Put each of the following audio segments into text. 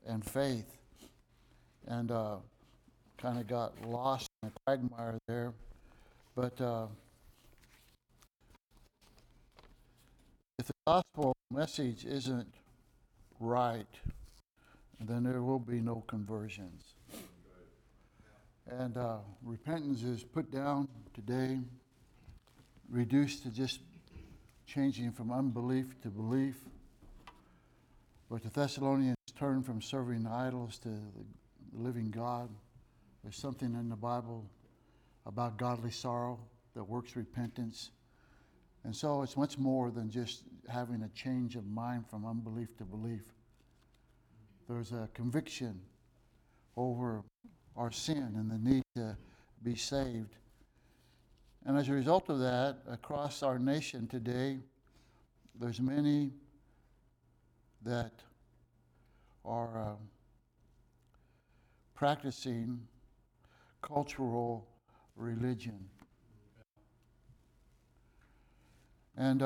and faith, and kind of got lost in a quagmire there. But if the gospel message isn't right, then there will be no conversions. And repentance is put down today, reduced to just changing from unbelief to belief. But the Thessalonians turned from serving idols to the living God. There's something in the Bible about godly sorrow that works repentance. And so it's much more than just having a change of mind from unbelief to belief. There's a conviction over our sin and the need to be saved. And as a result of that, across our nation today, there's many that are practicing cultural religion. And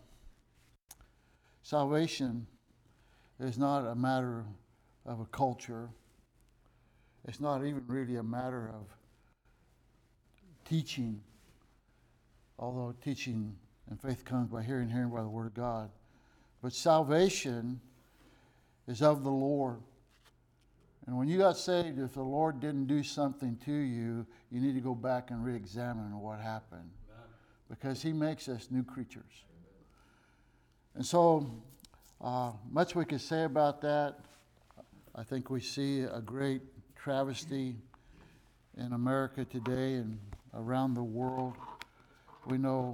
salvation is not a matter of a culture. It's not even really a matter of teaching, although teaching and faith comes by hearing by the Word of God. But salvation is of the Lord. And when you got saved, if the Lord didn't do something to you, you need to go back and re-examine what happened. Because He makes us new creatures. And so, much we could say about that. I think we see a great travesty in America today and around the world. We know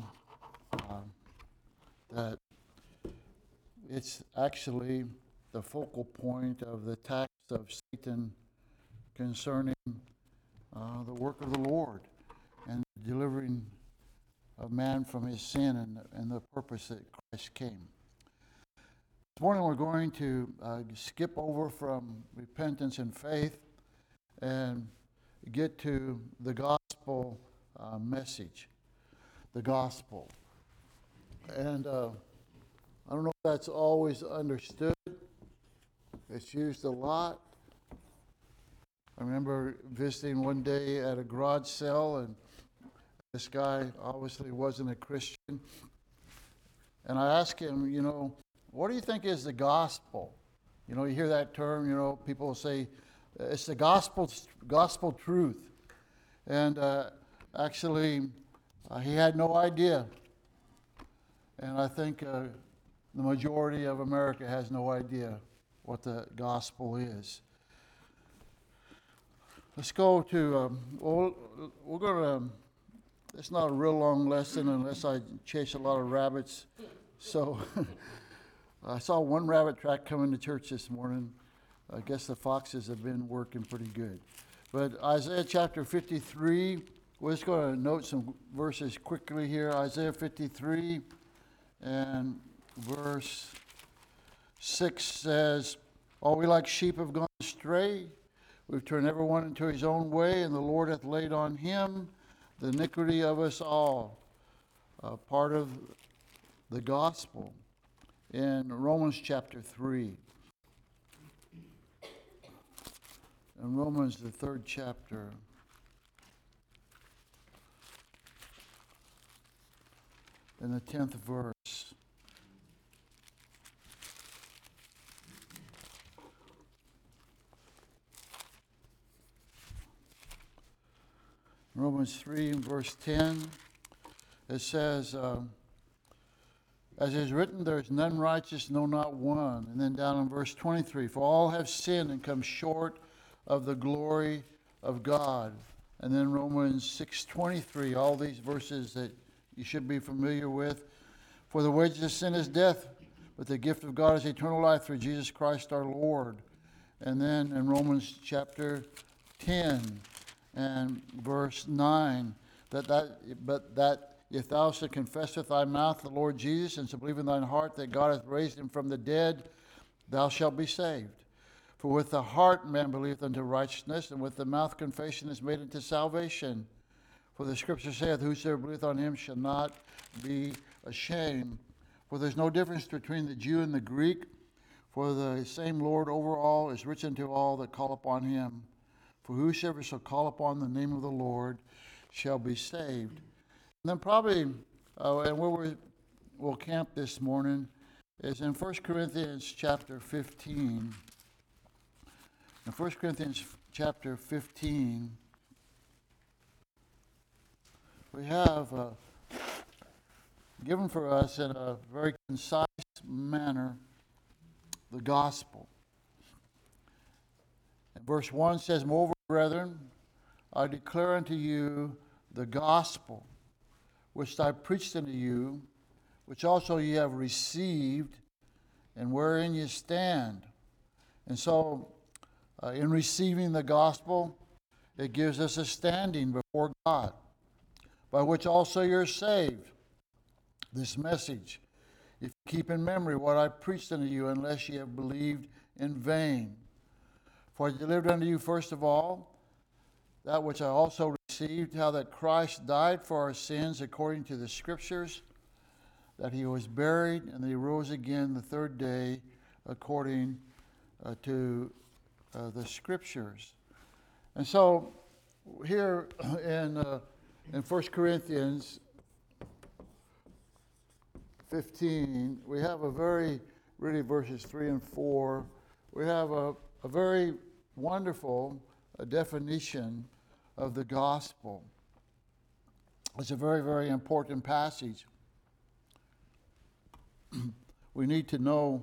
that it's actually the focal point of the attacks of Satan concerning the work of the Lord and delivering of man from his sin and the purpose that Christ came. This morning we're going to skip over from repentance and faith and get to the gospel message. The gospel. And I don't know if that's always understood. It's used a lot. I remember visiting one day at a garage sale, and this guy obviously wasn't a Christian. And I asked him, what do you think is the gospel? You hear that term, people say, it's the gospel truth. And actually, he had no idea. And I think the majority of America has no idea what the gospel is. Let's go to, we're going to, it's not a real long lesson unless I chase a lot of rabbits. So I saw one rabbit track coming to church this morning. I guess the foxes have been working pretty good. But Isaiah chapter 53, we're just going to note some verses quickly here. Isaiah 53 and verse 6 says, all we like sheep have gone astray. We've turned everyone into his own way, and the Lord hath laid on him the iniquity of us all. Part of the gospel in Romans chapter 3. In Romans, the 3rd chapter. In the 10th verse. Romans 3 and verse 10, it says, as is written, there is none righteous, no, not one. And then down in verse 23, for all have sinned and come short of the glory of God. And then Romans 6:23, all these verses that you should be familiar with. For the wages of sin is death, but the gift of God is eternal life through Jesus Christ our Lord. And then in Romans chapter 10 and verse 9, but that if thou shalt confess with thy mouth the Lord Jesus, and shalt believe in thine heart that God hath raised him from the dead, thou shalt be saved. For with the heart man believeth unto righteousness, and with the mouth confession is made unto salvation. For the scripture saith, whosoever believeth on him shall not be ashamed. For there's no difference between the Jew and the Greek, For the same Lord over all is rich unto all that call upon him. For whosoever shall call upon the name of the Lord shall be saved. And then probably, and where we'll camp this morning is in 1 Corinthians chapter 15. In 1 Corinthians chapter 15, we have given for us in a very concise manner the gospel. And verse 1 says, Moreover, brethren, I declare unto you the gospel which I preached unto you, which also ye have received, and wherein ye stand. And so, in receiving the gospel, it gives us a standing before God, by which also you're saved. This message, if you keep in memory what I preached unto you, unless ye have believed in vain. For I delivered unto you first of all that which I also received, how that Christ died for our sins according to the Scriptures, that he was buried, and that he rose again the third day according to the Scriptures. And so here in 1 Corinthians 15, we have really verses 3 and 4, we have a very wonderful definition of the gospel. It's a very, very important passage. We need to know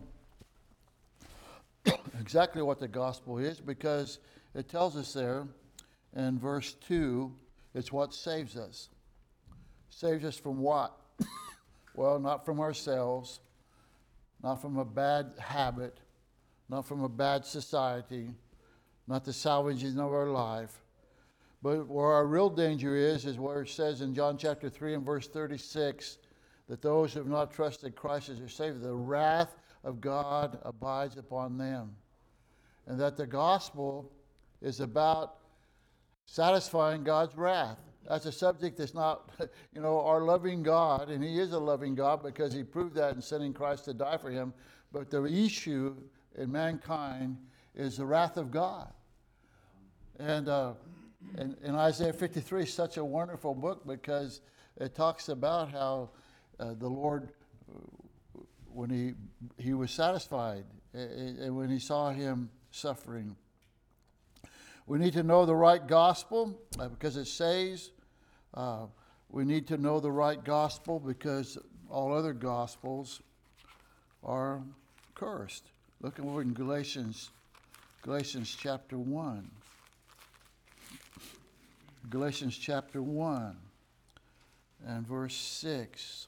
exactly what the gospel is, because it tells us there in verse 2, it's what saves us. Saves us from what? Well, not from ourselves, not from a bad habit, not from a bad society, not the salvaging of our life. But where our real danger is where it says in John chapter 3 and verse 36, that those who have not trusted Christ as their Savior, the wrath of God abides upon them. And that the gospel is about satisfying God's wrath. That's a subject that's not, our loving God, and he is a loving God because he proved that in sending Christ to die for him. But the issue in mankind is the wrath of God. And Isaiah 53 is such a wonderful book because it talks about how the Lord, when he was satisfied, and when he saw him suffering. We need to know the right gospel because it saves. We need to know the right gospel because all other gospels are cursed. Look over in Galatians chapter 1. Galatians chapter 1 and verse 6.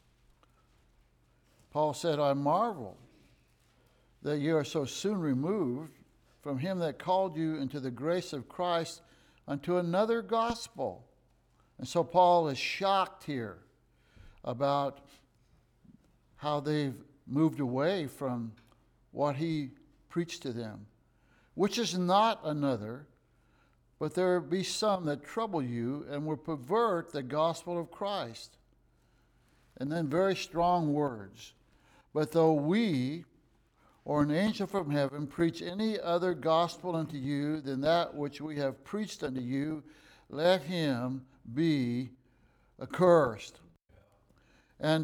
Paul said, I marvel that ye are so soon removed from him that called you into the grace of Christ unto another gospel. And so Paul is shocked here about how they've moved away from what he preached to them, which is not another, but there be some that trouble you and will pervert the gospel of Christ. And then very strong words. But though we, or an angel from heaven, preach any other gospel unto you than that which we have preached unto you, let him be accursed. And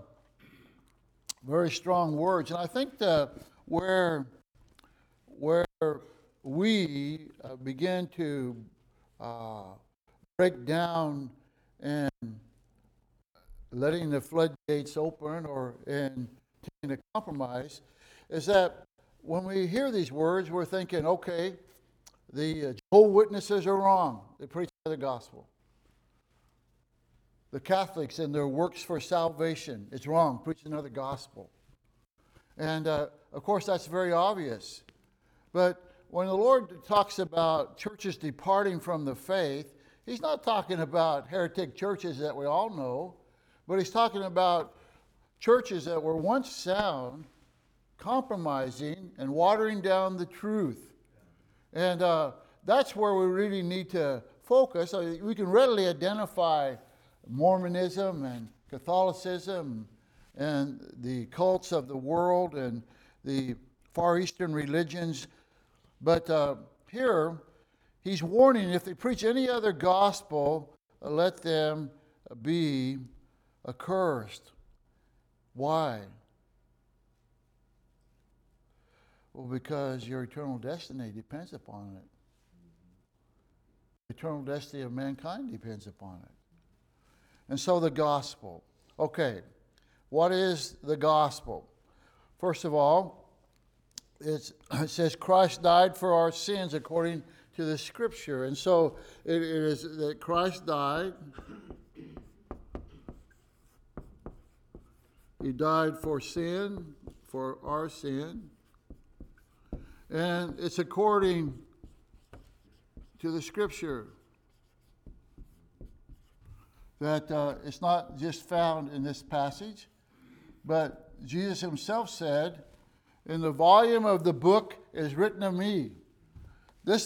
very strong words. And I think that where we begin to break down and letting the floodgates open or in taking a compromise is that when we hear these words, we're thinking, okay, the Jehovah's Witnesses are wrong. They preach the gospel. The Catholics and their works for salvation, it's wrong. Preach another gospel. And of course, that's very obvious. But when the Lord talks about churches departing from the faith, he's not talking about heretic churches that we all know, but he's talking about churches that were once sound, compromising and watering down the truth. And that's where we really need to focus. We can readily identify Mormonism and Catholicism and the cults of the world and the Far Eastern religions. But here, he's warning, if they preach any other gospel, let them be accursed. Why? Well, because your eternal destiny depends upon it. The eternal destiny of mankind depends upon it. And so the gospel. Okay, what is the gospel? First of all, it says Christ died for our sins according to the Scripture. And so it is that Christ died. He died for sin, for our sin. And it's according to the Scripture. That it's not just found in this passage, but Jesus himself said, in the volume of the book is written of me. This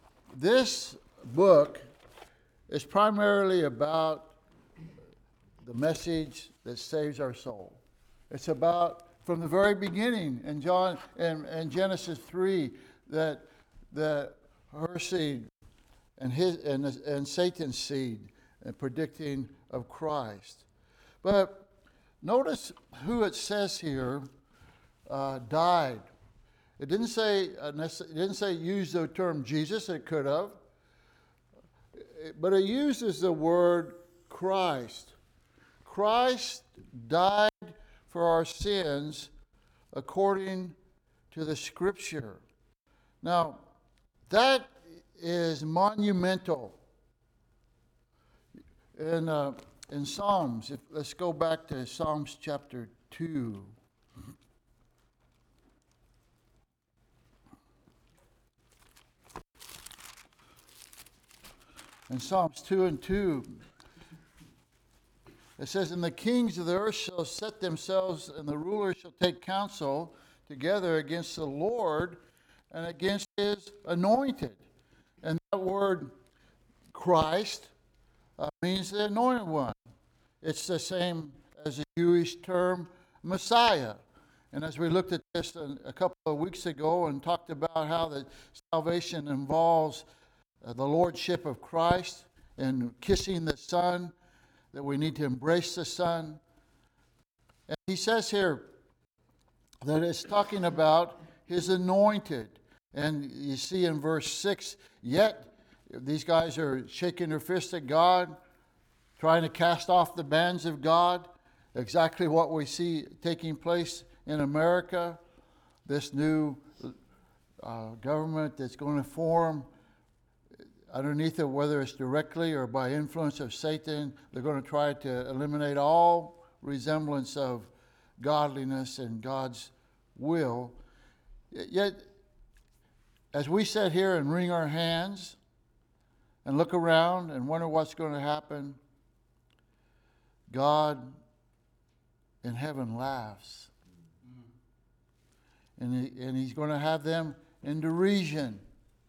book is primarily about the message that saves our soul. It's about, from the very beginning in Genesis 3, that her seed and Satan's seed, and predicting of Christ. But notice who it says here died. It didn't say use the term Jesus. It could have, but it uses the word Christ. Christ died for our sins according to the Scripture. Now, that is monumental. In Psalms, let's go back to Psalms chapter 2. In Psalms 2:2, it says, and the kings of the earth shall set themselves, and the rulers shall take counsel together against the Lord and against his anointed. And that word Christ means the anointed one. It's the same as the Jewish term Messiah. And as we looked at this a couple of weeks ago and talked about how the salvation involves the lordship of Christ and kissing the Son, that we need to embrace the Son. And he says here that it's talking about his anointed. And you see in verse 6, yet these guys are shaking their fist at God, trying to cast off the bands of God. Exactly what we see taking place in America. This new government that's going to form underneath it, whether it's directly or by influence of Satan, they're going to try to eliminate all resemblance of godliness and God's will. Yet, as we sit here and wring our hands and look around and wonder what's going to happen, God in heaven laughs. And he's going to have them in derision.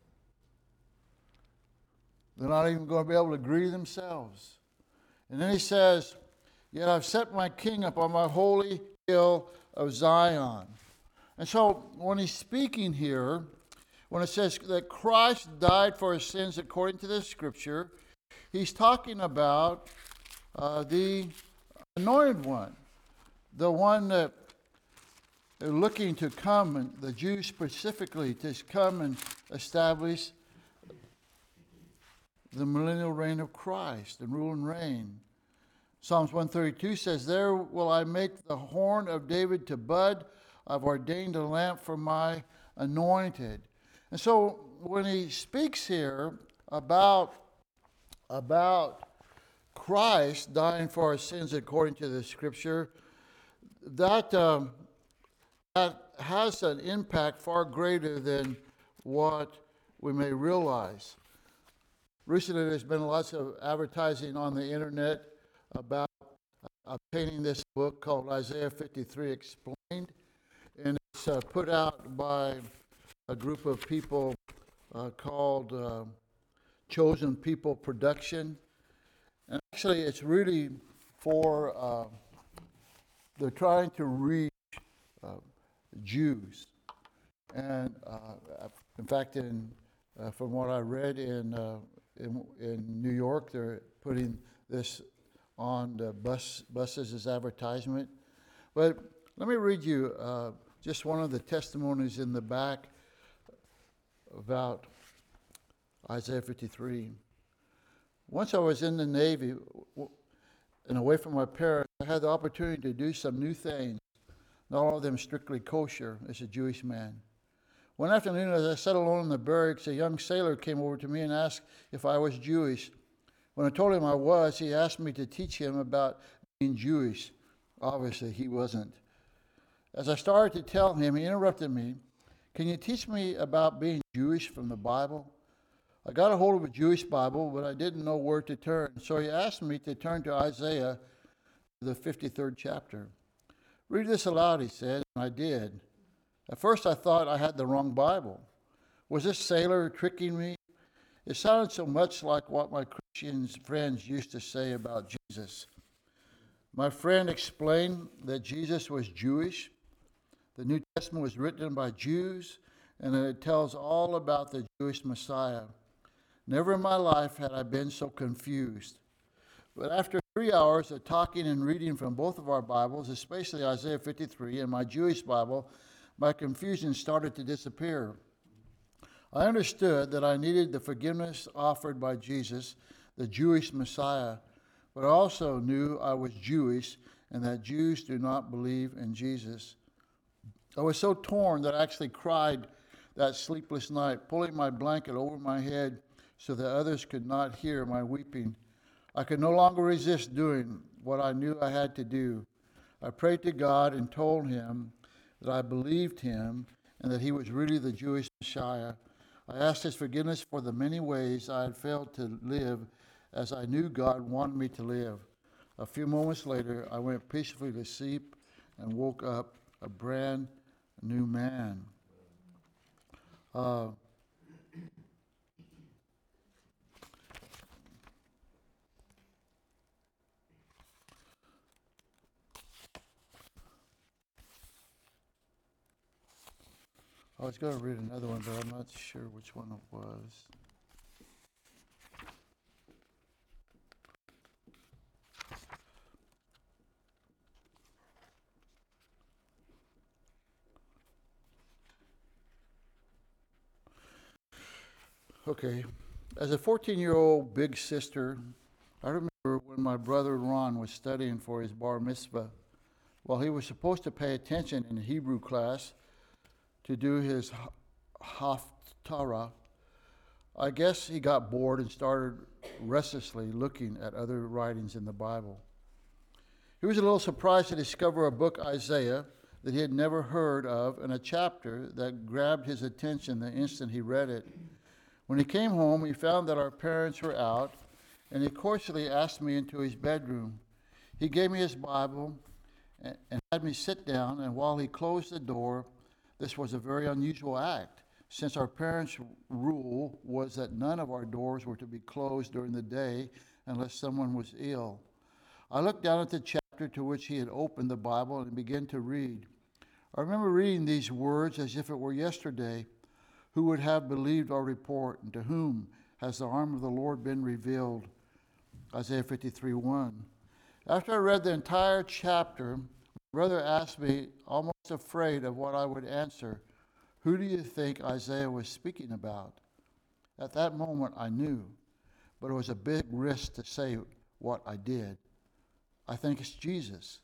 They're not even going to be able to greet themselves. And then he says, yet I've set my king up on my holy hill of Zion. And so when he's speaking here, when it says that Christ died for his sins according to the Scripture, he's talking about the anointed one, the one that they're looking to come, and the Jews specifically, to come and establish the millennial reign of Christ and rule and reign. Psalms 132 says, there will I make the horn of David to bud. I've ordained a lamp for my anointed. And so when he speaks here about Christ dying for our sins according to the Scripture, that has an impact far greater than what we may realize. Recently, there's been lots of advertising on the internet about obtaining this book called Isaiah 53 Explained, and it's put out by a group of people called Chosen People Production. And actually, it's really for, they're trying to reach Jews. And in fact, from what I read in New York, they're putting this on the buses as advertisement. But let me read you just one of the testimonies in the back about Isaiah 53. Once I was in the Navy and away from my parents, I had the opportunity to do some new things, not all of them strictly kosher as a Jewish man. One afternoon, as I sat alone in the barracks, a young sailor came over to me and asked if I was Jewish. When I told him I was, he asked me to teach him about being Jewish. Obviously, he wasn't. As I started to tell him, he interrupted me. Can you teach me about being Jewish from the Bible? I got a hold of a Jewish Bible, but I didn't know where to turn. So he asked me to turn to Isaiah, the 53rd chapter. Read this aloud, he said, and I did. At first I thought I had the wrong Bible. Was this sailor tricking me? It sounded so much like what my Christian friends used to say about Jesus. My friend explained that Jesus was Jewish. The New Testament was written by Jews, and it tells all about the Jewish Messiah. Never in my life had I been so confused. But after 3 hours of talking and reading from both of our Bibles, especially Isaiah 53 and my Jewish Bible, my confusion started to disappear. I understood that I needed the forgiveness offered by Jesus, the Jewish Messiah, but I also knew I was Jewish and that Jews do not believe in Jesus. I was so torn that I actually cried that sleepless night, pulling my blanket over my head so that others could not hear my weeping. I could no longer resist doing what I knew I had to do. I prayed to God and told him that I believed him and that he was really the Jewish Messiah. I asked his forgiveness for the many ways I had failed to live as I knew God wanted me to live. A few moments later, I went peacefully to sleep and woke up a brand new man. I was going to read another one, but I'm not sure which one it was. Okay. As a 14-year-old big sister, I remember when my brother Ron was studying for his bar mitzvah. While he was supposed to pay attention in Hebrew class to do his haftarah, I guess he got bored and started restlessly looking at other writings in the Bible. He was a little surprised to discover a book, Isaiah, that he had never heard of, and a chapter that grabbed his attention the instant he read it. When he came home, he found that our parents were out, and he cordially asked me into his bedroom. He gave me his Bible and had me sit down, and while he closed the door, this was a very unusual act, since our parents' rule was that none of our doors were to be closed during the day unless someone was ill. I looked down at the chapter to which he had opened the Bible and began to read. I remember reading these words as if it were yesterday. Who would have believed our report, and to whom has the arm of the Lord been revealed? Isaiah 53:1. After I read the entire chapter, my brother asked me, almost afraid of what I would answer, who do you think Isaiah was speaking about? At that moment, I knew, but it was a big risk to say what I did. I think it's Jesus.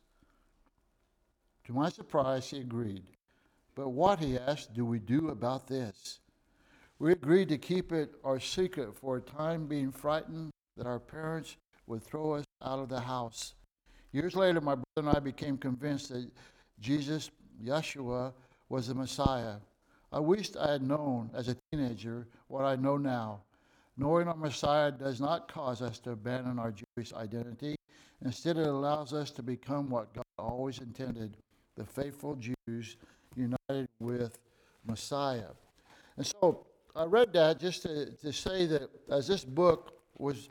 To my surprise, he agreed. But what, he asked, do we do about this? We agreed to keep it our secret for a time, being frightened that our parents would throw us out of the house. Years later, my brother and I became convinced that Jesus, Yeshua, was the Messiah. I wished I had known as a teenager what I know now. Knowing our Messiah does not cause us to abandon our Jewish identity. Instead, it allows us to become what God always intended, the faithful Jews united with Messiah. And so I read that just to say that as this book was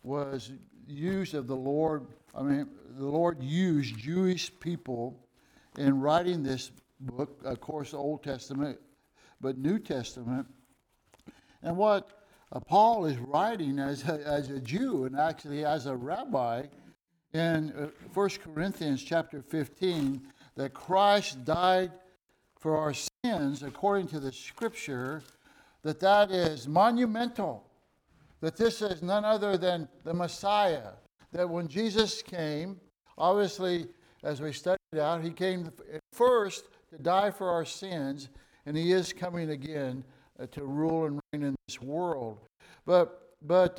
used of the Lord, the Lord used Jewish people in writing this book, of course, the Old Testament, but New Testament. And what Paul is writing as a Jew and actually as a rabbi in 1 Corinthians chapter 15, that Christ died for our sins according to the Scripture, that is monumental, that this is none other than the Messiah, that when Jesus came, obviously, as we studied out, he came first to die for our sins, and he is coming again to rule and reign in this world. But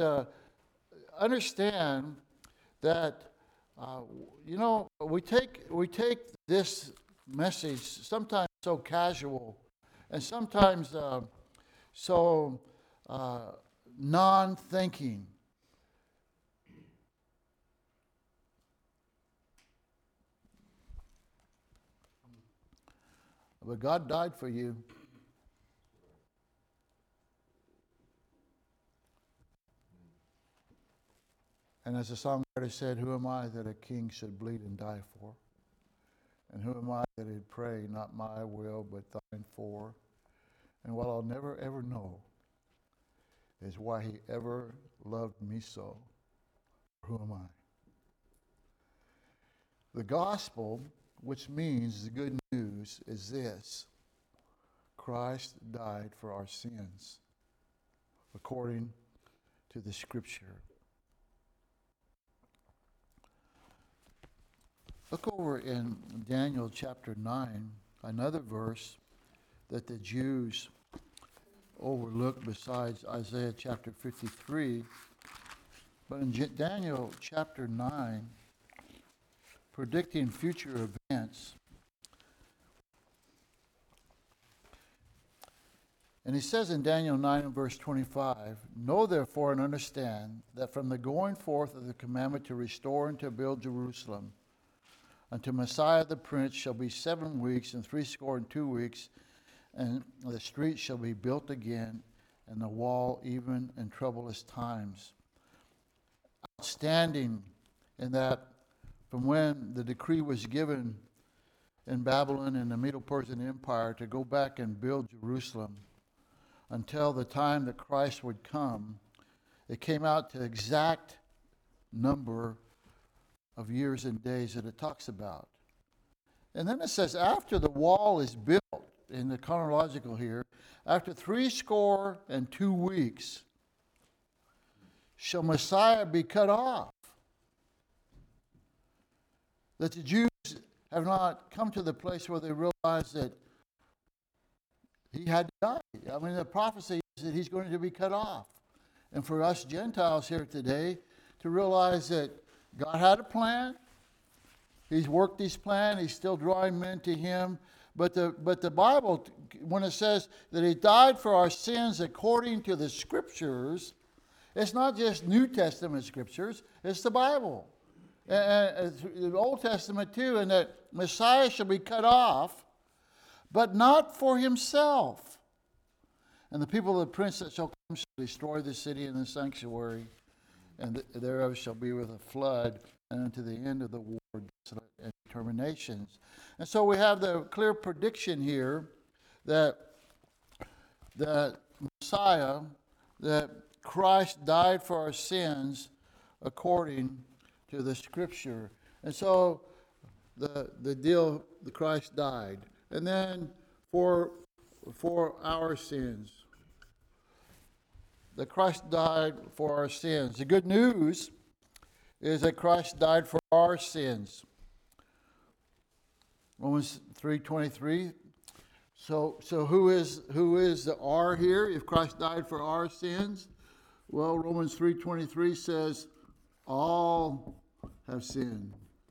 understand that we take this message sometimes so casual, and sometimes so non-thinking. But God died for you. And as the songwriter said, who am I that a king should bleed and die for? And who am I that he'd pray, not my will, but thine for? And what I'll never ever know is why he ever loved me so. Who am I? The gospel, which means the good news, is this: Christ died for our sins, according to the Scripture. Look over in Daniel chapter 9, another verse that the Jews overlooked besides Isaiah chapter 53. But in Daniel chapter 9, predicting future events, and he says in Daniel 9 and verse 25, know therefore and understand that from the going forth of the commandment to restore and to build Jerusalem, unto Messiah the Prince shall be 7 weeks and 62 weeks, and the street shall be built again, and the wall even in troublous times. Outstanding in that from when the decree was given in Babylon and the Medo-Persian Empire to go back and build Jerusalem until the time that Christ would come, it came out to exact number of years and days that it talks about. And then it says, after the wall is built, in the chronological here, after 62 weeks, shall Messiah be cut off. That the Jews have not come to the place where they realize that he had to die. I mean, the prophecy is that he's going to be cut off. And for us Gentiles here today to realize that God had a plan. He's worked his plan. He's still drawing men to him. But the Bible, when it says that he died for our sins according to the Scriptures, it's not just New Testament Scriptures. It's the Bible. And the Old Testament too, and that Messiah shall be cut off, but not for himself. And the people of the prince that shall come shall destroy the city and the sanctuary, and thereof shall be with a flood, and unto the end of the war desolate and terminations. And so we have the clear prediction here that Messiah, that Christ died for our sins according to the Scripture. And so the deal, the Christ died. And then for our sins, that Christ died for our sins. The good news is that Christ died for our sins. Romans 3:23. So who is the R here? If Christ died for our sins, well, Romans 3:23 says, all have sinned.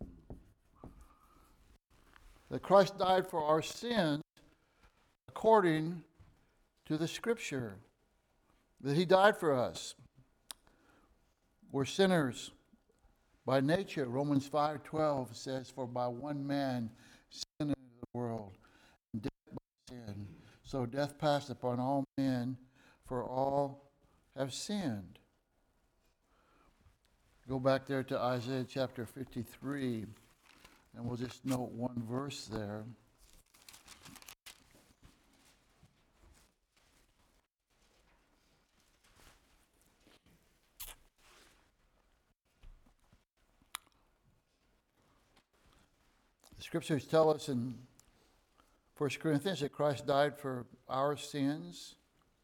That Christ died for our sins according to the Scripture. That he died for us. We're sinners by nature. Romans 5:12 says, for by one man sin entered the world, and death by sin. So death passed upon all men, for all have sinned. Go back there to Isaiah chapter 53, and we'll just note one verse there. scriptures tell us in 1 Corinthians that Christ died for our sins.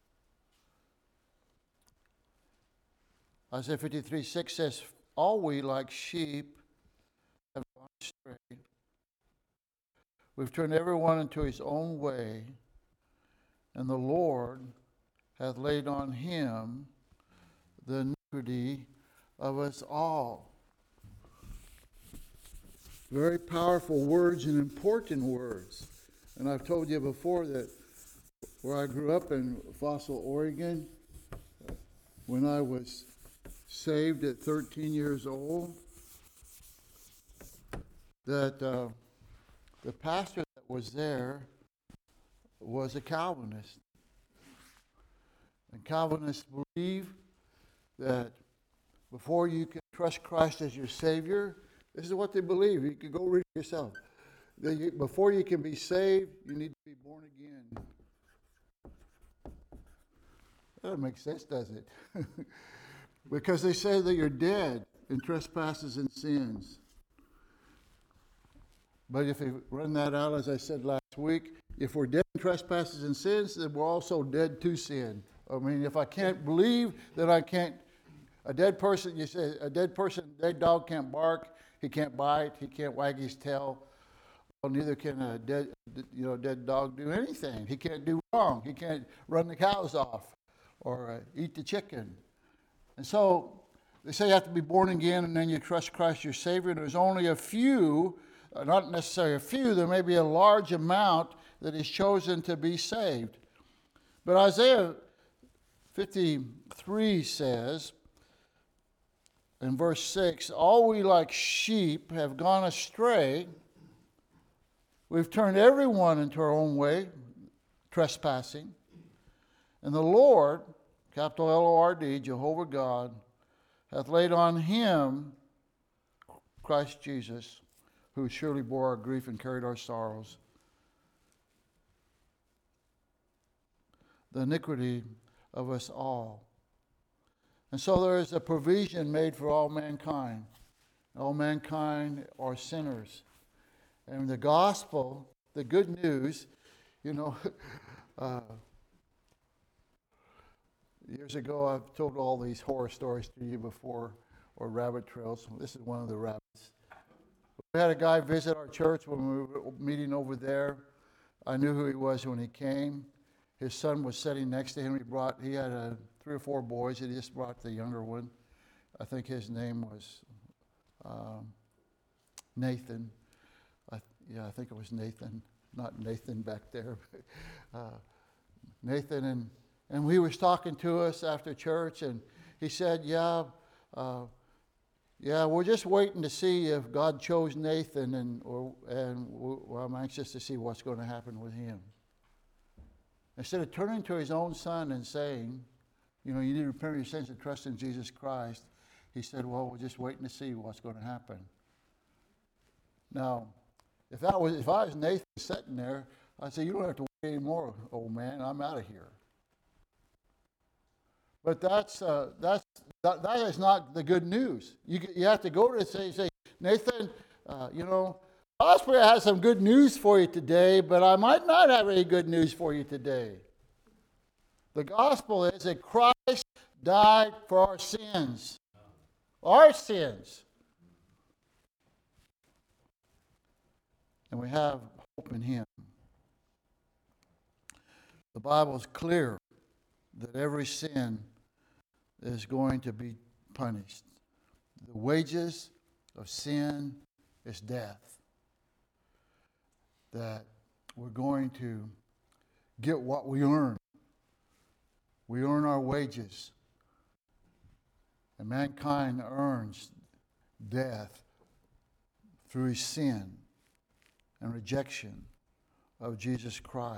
Isaiah 53:6 says, all we like sheep have gone astray. We've turned everyone into his own way, and the Lord hath laid on him the iniquity of us all. Very powerful words and important words. And I've told you before that where I grew up in Fossil, Oregon, when I was saved at 13 years old, that the pastor that was there was a Calvinist. And Calvinists believe that before you can trust Christ as your Savior, this is what they believe. You can go read it yourself. Before you can be saved, you need to be born again. That doesn't make sense, does it? Because they say that you're dead in trespasses and sins. But if you run that out, as I said last week, if we're dead in trespasses and sins, then we're also dead to sin. I mean, if I can't believe, then I can't. A dead person, you say, dead dog can't bark, he can't bite, he can't wag his tail. Well, neither can a dead dog do anything. He can't do wrong. He can't run the cows off or eat the chicken. And so they say you have to be born again, and then you trust Christ your Savior. And there's only a few, not necessarily a few, there may be a large amount that is chosen to be saved. But Isaiah 53 says, in verse 6, all we like sheep have gone astray. We've turned everyone into our own way, trespassing. And the Lord, capital L-O-R-D, Jehovah God, hath laid on him, Christ Jesus, who surely bore our grief and carried our sorrows, the iniquity of us all. And so there is a provision made for all mankind. All mankind are sinners. And the gospel, the good news, years ago I've told all these horror stories to you before, or rabbit trails. This is one of the rabbits. We had a guy visit our church when we were meeting over there. I knew who he was when he came. His son was sitting next to him. He had 3 or 4 boys. He just brought the younger one. I think his name was Nathan. I think it was Nathan, not Nathan back there. Nathan, and he was talking to us after church, and he said, we're just waiting to see if God chose Nathan, and I'm anxious to see what's going to happen with him. Instead of turning to his own son and saying, you need to repent of your sins and trust in Jesus Christ, he said, well, we're just waiting to see what's going to happen. Now, if I was Nathan sitting there, I'd say, you don't have to wait anymore, old man. I'm out of here. But that is not the good news. You have to go to say, Nathan, Osprey has some good news for you today, but I might not have any good news for you today. The gospel is that Christ died for our sins. Our sins. And we have hope in him. The Bible is clear that every sin is going to be punished. The wages of sin is death. That we're going to get what we earn. We earn our wages. And mankind earns death through his sin and rejection of Jesus Christ.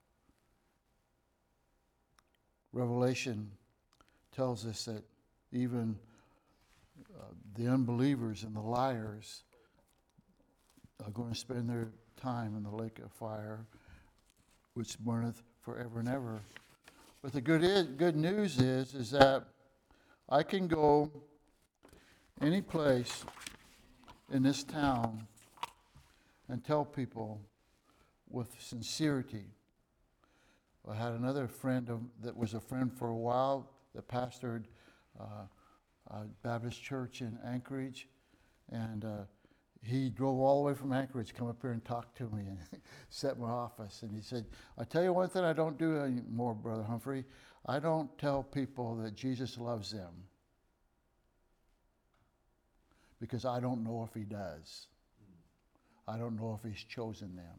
Revelation tells us that even the unbelievers and the liars are going to spend their time in the lake of fire, which burneth forever and ever. But the good news is that I can go any place in this town and tell people with sincerity. I had another friend that was a friend for a while that pastored a Baptist church in Anchorage, and he drove all the way from Anchorage to come up here and talk to me and set in my office. And he said, I tell you one thing I don't do anymore, Brother Humphrey. I don't tell people that Jesus loves them, because I don't know if he does. I don't know if he's chosen them.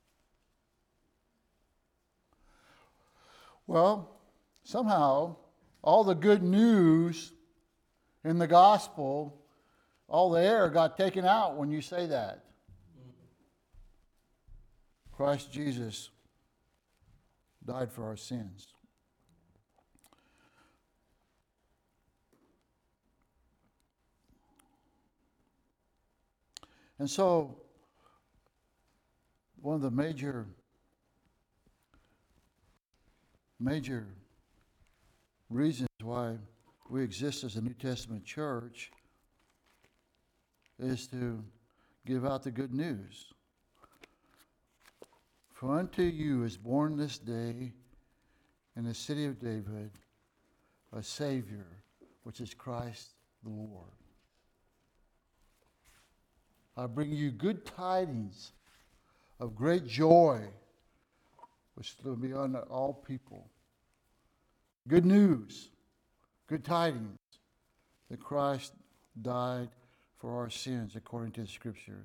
Well, somehow, all the good news in the gospel, all the air got taken out when you say that. Christ Jesus died for our sins. And so, one of the major reasons why we exist as a New Testament church is to give out the good news. For unto you is born this day in the city of David a Savior, which is Christ the Lord. I bring you good tidings of great joy, which will be on all people. Good news, good tidings, that Christ died for our sins according to the Scripture.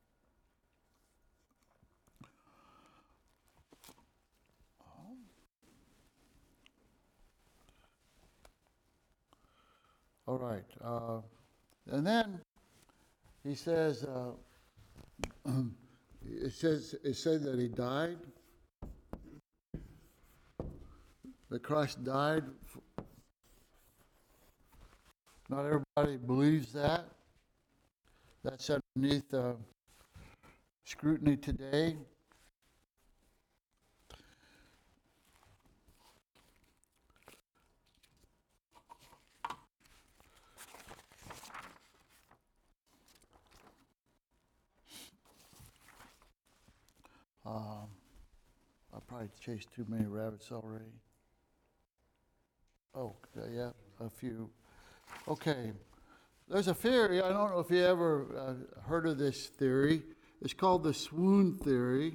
All right. And then he says, it said that he died, that Christ died. Not everybody believes that. That's underneath scrutiny today. I probably chased too many rabbits already. Oh, yeah, a few. Okay. There's a theory, I don't know if you ever heard of this theory. It's called the swoon theory.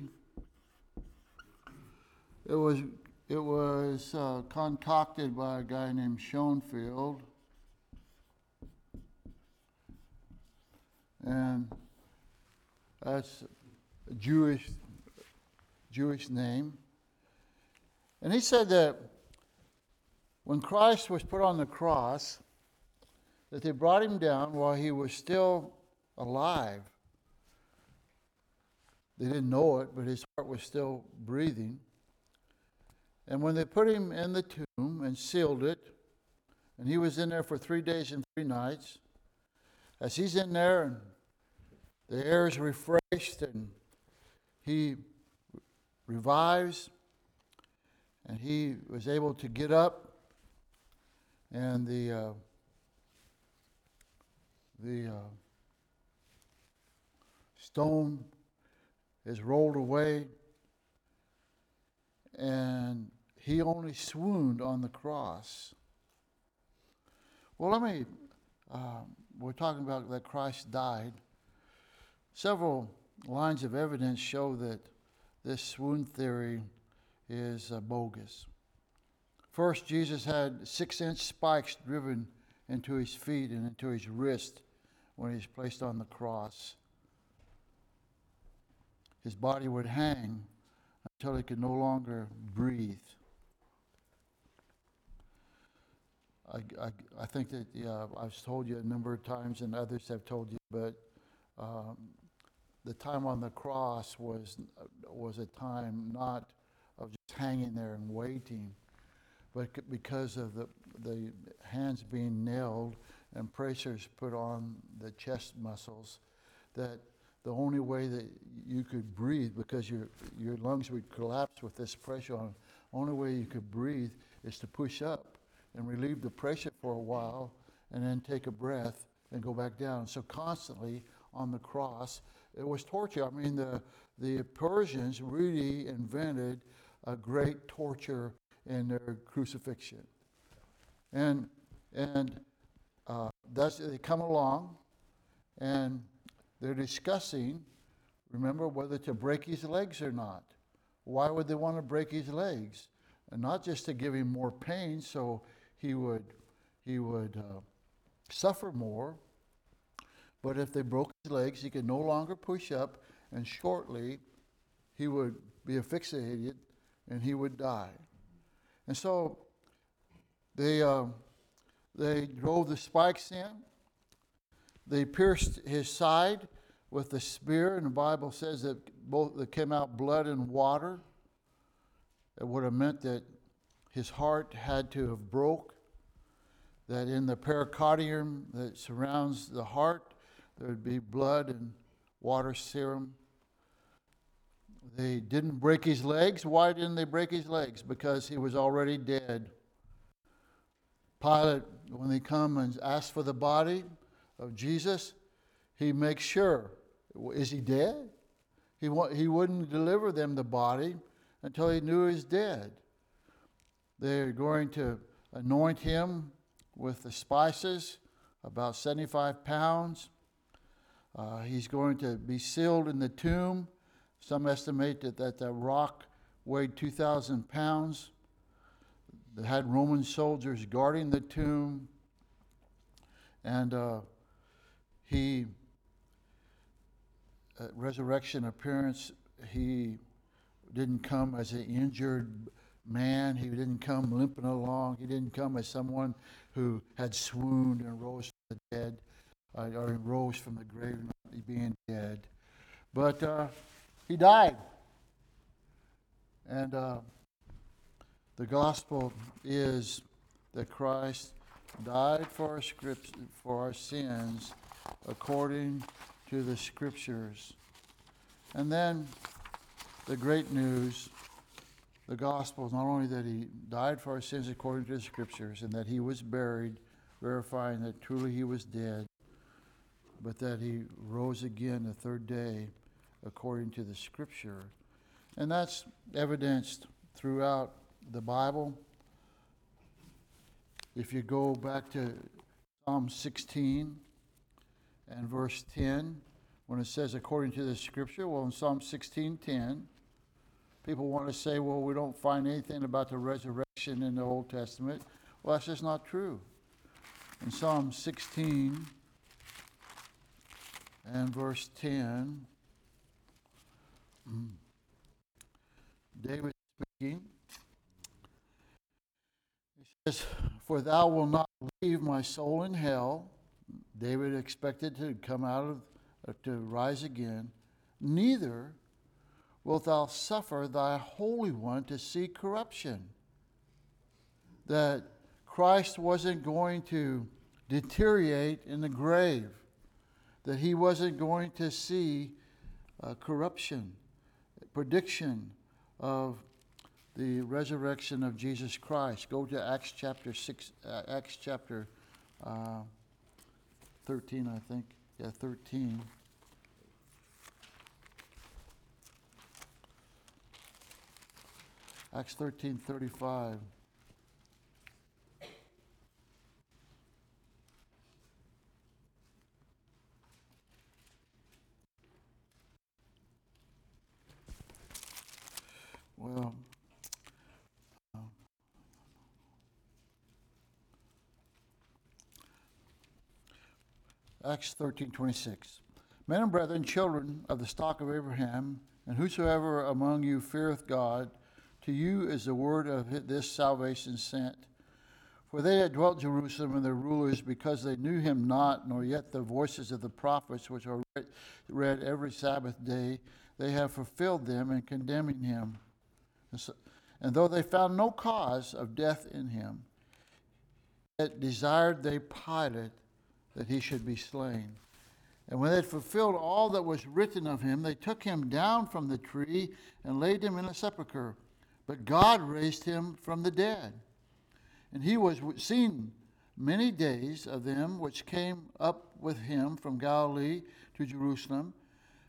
It was concocted by a guy named Schoenfield. And that's a Jewish name. And he said that when Christ was put on the cross, that they brought him down while he was still alive. They didn't know it, but his heart was still breathing. And when they put him in the tomb and sealed it, and he was in there for 3 days and 3 nights, as he's in there and the air is refreshed and he revives, and he was able to get up, and the stone is rolled away, and he only swooned on the cross. Well, we're talking about that Christ died. Several lines of evidence show that this swoon theory is bogus. First, Jesus had 6-inch spikes driven into his feet and into his wrist when he was placed on the cross. His body would hang until he could no longer breathe. I think that I've told you a number of times, and others have told you, but the time on the cross was a time not of just hanging there and waiting, but because of the hands being nailed and pressures put on the chest muscles, that the only way that you could breathe, because your lungs would collapse with this pressure on, only way you could breathe is to push up and relieve the pressure for a while and then take a breath and go back down. So constantly on the cross, It was torture. I mean, the Persians really invented a great torture in their crucifixion. And they come along and they're discussing, remember, whether to break his legs or not. Why would they want to break his legs? And not just to give him more pain so he would suffer more, but if they broke his legs, he could no longer push up, and shortly he would be asphyxiated and he would die. And so they drove the spikes in. They pierced his side with the spear, and the Bible says that there came out blood and water. It would have meant that his heart had to have broke, that in the pericardium that surrounds the heart, there would be blood and water serum. They didn't break his legs. Why didn't they break his legs? Because he was already dead. Pilate, when they come and ask for the body of Jesus, he makes sure, is he dead? He wouldn't deliver them the body until he knew he was dead. They're going to anoint him with the spices, about 75 pounds. He's going to be sealed in the tomb. Some estimate that the rock weighed 2,000 pounds. They had Roman soldiers guarding the tomb. And at resurrection appearance, he didn't come as an injured man. He didn't come limping along. He didn't come as someone who had swooned and rose from the dead, or rose from the grave, not being dead. But he died. And the gospel is that Christ died for our sins according to the Scriptures. And then the great news, the gospel, is not only that he died for our sins according to the Scriptures and that he was buried, verifying that truly he was dead, but that he rose again the third day according to the Scripture. And that's evidenced throughout the Bible. If you go back to Psalm 16 and verse 10, when it says according to the Scripture, well, in Psalm 16:10, people want to say, well, we don't find anything about the resurrection in the Old Testament. Well, that's just not true. In Psalm 16 and verse 10, David speaking, he says, for thou wilt not leave my soul in hell. David expected to come out to rise again. Neither wilt thou suffer thy Holy One to see corruption. That Christ wasn't going to deteriorate in the grave. That he wasn't going to see corruption. Prediction of the resurrection of Jesus Christ. Go to Acts chapter 13, I think. Yeah, 13. Acts 13:35. Well, Acts 13:26. Men and brethren, children of the stock of Abraham, and whosoever among you feareth God, to you is the word of this salvation sent. For they that dwelt in Jerusalem and their rulers, because they knew him not, nor yet the voices of the prophets, which are read every Sabbath day, they have fulfilled them in condemning him. And though they found no cause of death in him, yet desired they Pilate that he should be slain. And when they had fulfilled all that was written of him, they took him down from the tree and laid him in a sepulchre. But God raised him from the dead. And he was seen many days of them which came up with him from Galilee to Jerusalem,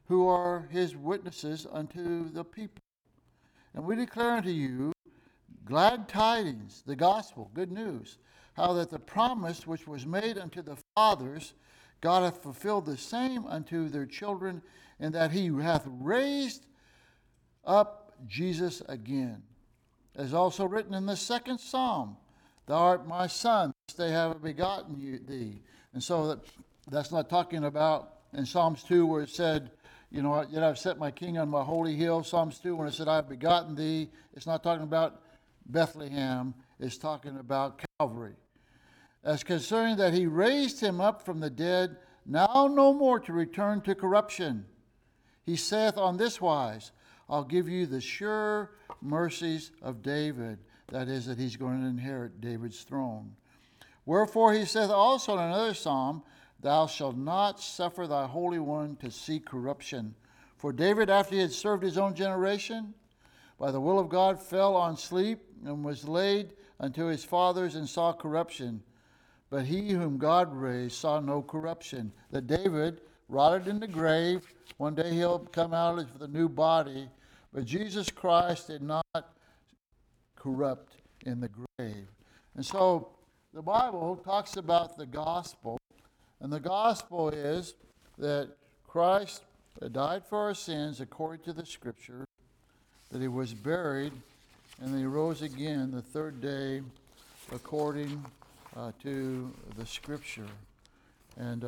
who are his witnesses unto the people. And we declare unto you glad tidings, the gospel, good news, how that the promise which was made unto the fathers, God hath fulfilled the same unto their children, and that he hath raised up Jesus again. As also written in the second Psalm, Thou art my son, this day have I begotten thee. And so that's not talking about in Psalms 2 where it said, yet I've set my king on my holy hill. Psalms 2 when it said I've begotten thee, it's not talking about Bethlehem, it's talking about Calvary. As concerning that he raised him up from the dead, now no more to return to corruption. He saith on this wise, I'll give you the sure mercies of David. That is, that he's going to inherit David's throne. Wherefore he saith also in another psalm, Thou shalt not suffer thy Holy One to see corruption. For David, after he had served his own generation, by the will of God fell on sleep, and was laid unto his fathers, and saw corruption. But he whom God raised saw no corruption. That David, rotted in the grave, one day he'll come out with a new body. But Jesus Christ did not corrupt in the grave. And so the Bible talks about the gospel. And the gospel is that Christ died for our sins according to the scripture, that he was buried, and that he rose again the third day according to the scripture. And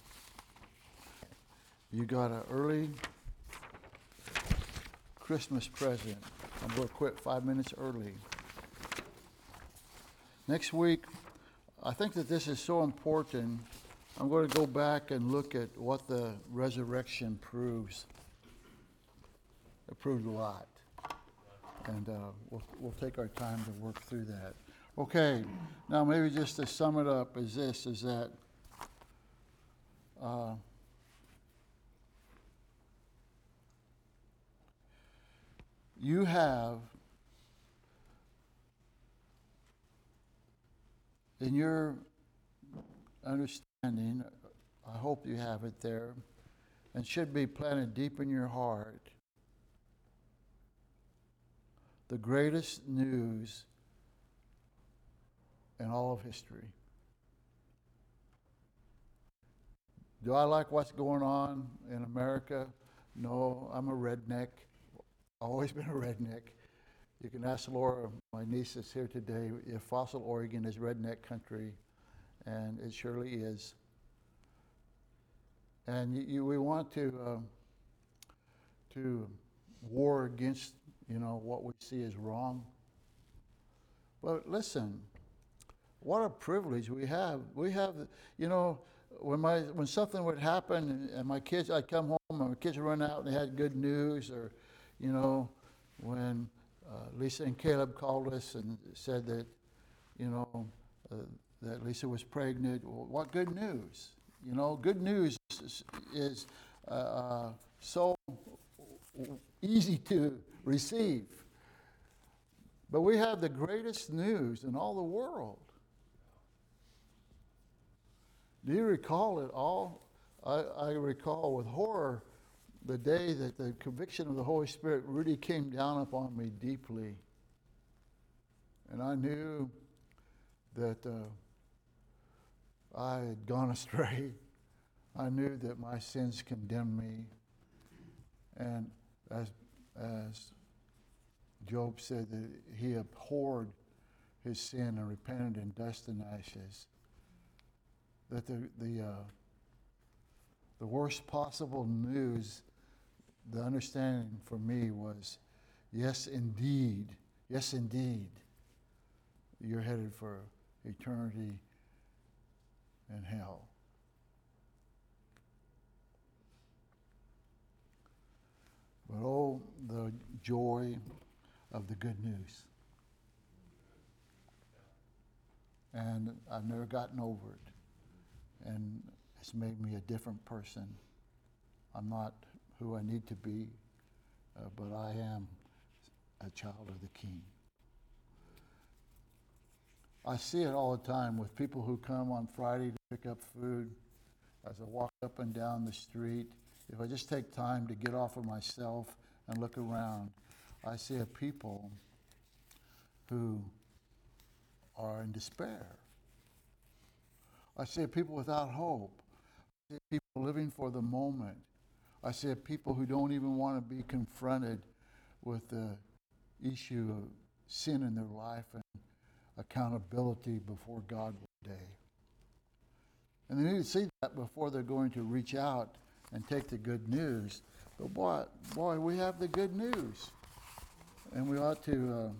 you got an early Christmas present. I'm going to quit 5 minutes early. Next week, I think that this is so important. I'm going to go back and look at what the resurrection proves. It proves a lot. And we'll take our time to work through that. Okay, now maybe just to sum it up is that you have in your understanding, I hope you have it there, and should be planted deep in your heart, the greatest news in all of history. Do I like what's going on in America? No, I'm a redneck. Always been a redneck. You can ask Laura, my niece is here today, if Fossil, Oregon is redneck country, and it surely is. And we want to war against, what we see as wrong. But listen, what a privilege we have. We have, when something would happen and my kids, I'd come home and my kids would run out and they had good news, or, when Lisa and Caleb called us and said that, that Lisa was pregnant. Well, what good news? Good news is so easy to receive. But we have the greatest news in all the world. Do you recall it all? I recall with horror the day that the conviction of the Holy Spirit really came down upon me deeply. And I knew that I had gone astray. I knew that my sins condemned me. And as Job said, that he abhorred his sin and repented in dust and ashes, that the worst possible news, the understanding for me was, yes, indeed, you're headed for eternity in hell. But oh, the joy of the good news. And I've never gotten over it. And it's made me a different person. I'm not who I need to be, but I am a child of the King. I see it all the time with people who come on Friday to pick up food. As I walk up and down the street, if I just take time to get off of myself and look around, I see a people who are in despair. I see a people without hope. I see people living for the moment. I see a people who don't even want to be confronted with the issue of sin in their life and accountability before God one day. And they need to see that before they're going to reach out and take the good news. But boy, we have the good news, and we ought to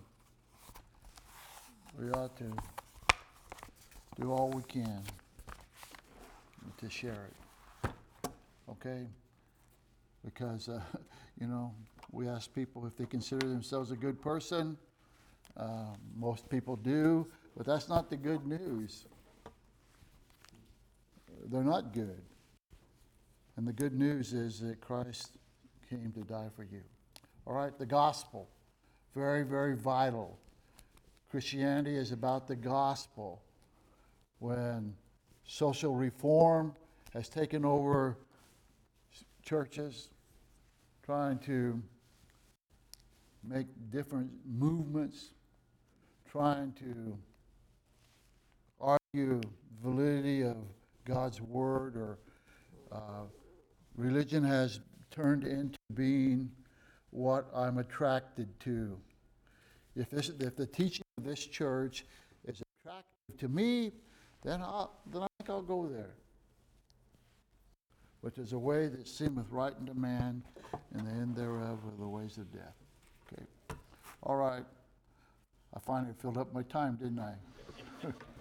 do all we can to share it. Okay? Because we ask people if they consider themselves a good person. Most people do, but that's not the good news. They're not good. And the good news is that Christ came to die for you. All right, the gospel, very, very vital. Christianity is about the gospel. When social reform has taken over churches, trying to make different movements, trying to argue validity of God's word, or religion has turned into being what I'm attracted to. If the teaching of this church is attractive to me, then I think I'll go there. But there's a way that seemeth right unto man, and the end thereof are the ways of death. Okay. All right. I finally filled up my time, didn't I?